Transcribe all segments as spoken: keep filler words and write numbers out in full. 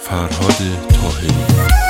فرهاد طاهری.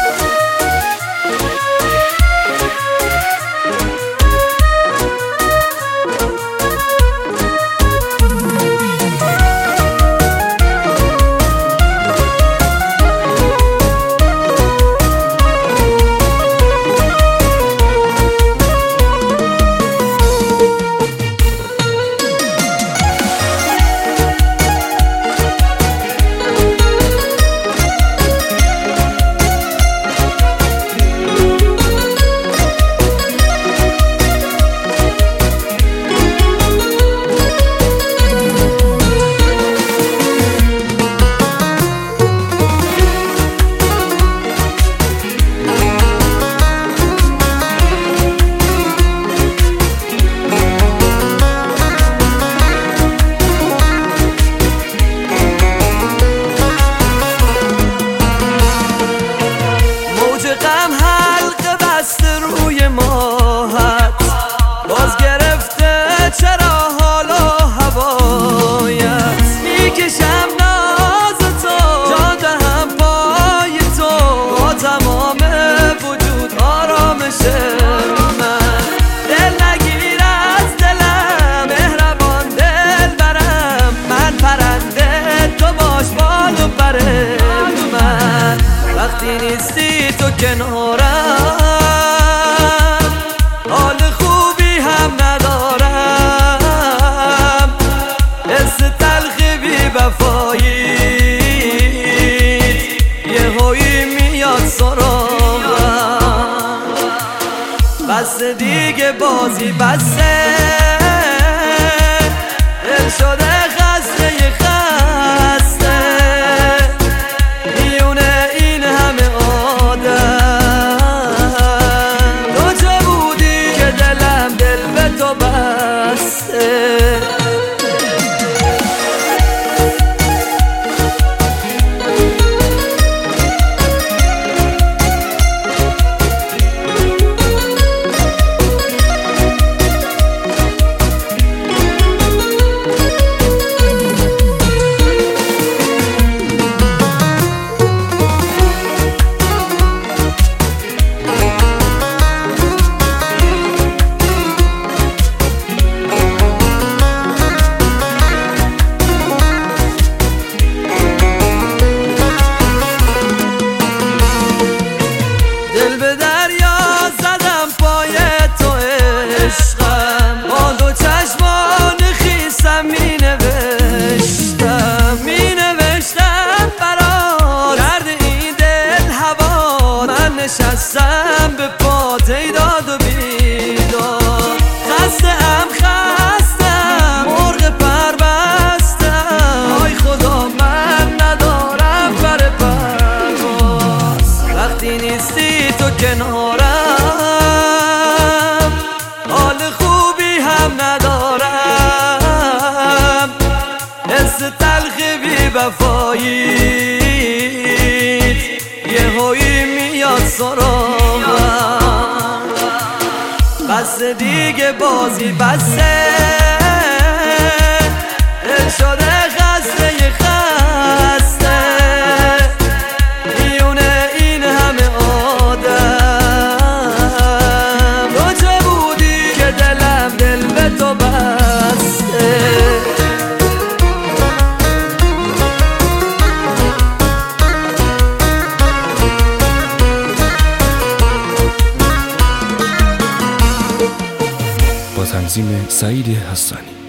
باز گرفته چرا حالا هوایت میکشم ناز تو جان دهم پای تو با تمام وجود آرامش من. دل نگیر از دلم مهربان دل برم، من پرنده تو باش بال و پر من. وقتی نیستی تو کنارم حال خوبی هم ندارم، حس تلخ بی وفایی یه هایی میاد سراغم. بس دیگه بازی بسه، دل شده خسته یه خسته میونه این همه آدم. با دو چشمان خیسم می نوشتم می نوشتم برات درد این دل هوا. من نشستم به پات ای داد و بیدار، خسته ام خستم مرغ پر بستم. آی خدا من ندارم پر پرواز، وقتی نیستی تو کنارم حال خوبی هم ندارم، حس تلخ بی وفاییت یه هایی میاد سراغم. بس دیگه بازی بسه، دل شده خسته یه خسته میونه این همه آدم. تو چه بودی که دلم دل به تو بسته؟ با تنظیم سعید حسانی.